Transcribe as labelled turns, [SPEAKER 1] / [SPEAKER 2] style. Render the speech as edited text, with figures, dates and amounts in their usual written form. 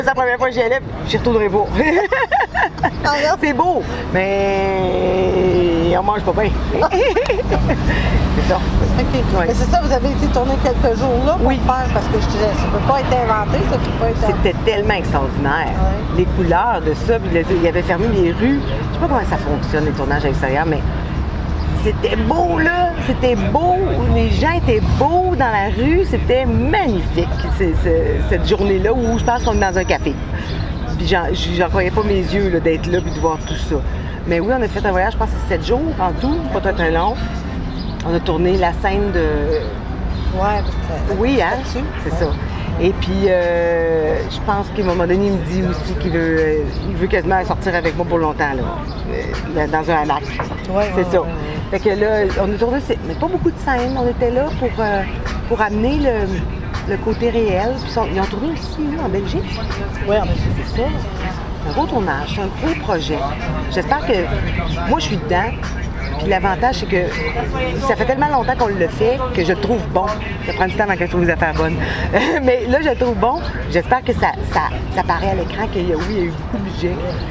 [SPEAKER 1] C'est la première fois que j'y allais, j'y retournerai pas. C'est beau, mais on mange pas bien. C'est ça.
[SPEAKER 2] OK.
[SPEAKER 1] Ouais.
[SPEAKER 2] Mais c'est ça, vous avez été tourner quelques jours là pour
[SPEAKER 1] Oui.
[SPEAKER 2] faire, parce que je disais, ça ne peut pas être inventé, ça peut pas être...
[SPEAKER 1] C'était tellement extraordinaire.
[SPEAKER 2] Ouais.
[SPEAKER 1] Les couleurs de ça, puis il avait fermé les rues. Je sais pas comment ça fonctionne, les tournages à l'extérieur, mais c'était beau, là. C'était beau. Les gens étaient beaux dans la rue. C'était magnifique, cette journée-là où je pense qu'on est dans un café. Puis j'en croyais pas mes yeux là, d'être là et de voir tout ça. Mais oui, on a fait un voyage, je pense que c'est 7 jours en tout, pas très très long. On a tourné la scène de...
[SPEAKER 2] Ouais,
[SPEAKER 1] Oui, hein? C'est ça. Et puis, je pense qu'à un moment donné, il me dit aussi qu'il veut, il veut quasiment sortir avec moi pour longtemps, là, dans un hamac.
[SPEAKER 2] Ouais,
[SPEAKER 1] C'est ça.
[SPEAKER 2] ouais.
[SPEAKER 1] Fait que là, on a tourné, mais pas beaucoup de scènes. On était là pour amener le côté réel. Puis ils ont tourné aussi, en Belgique.
[SPEAKER 2] Oui,
[SPEAKER 1] C'est ça. C'est un gros tournage, c'est un gros projet. J'espère que... Moi, je suis dedans. Puis l'avantage, c'est que ça fait tellement longtemps qu'on le fait que je le trouve bon. Ça prend du temps avant que je trouve les affaires bonnes. Mais là, je le trouve bon. J'espère que ça paraît à l'écran qu'il y a eu beaucoup de budget.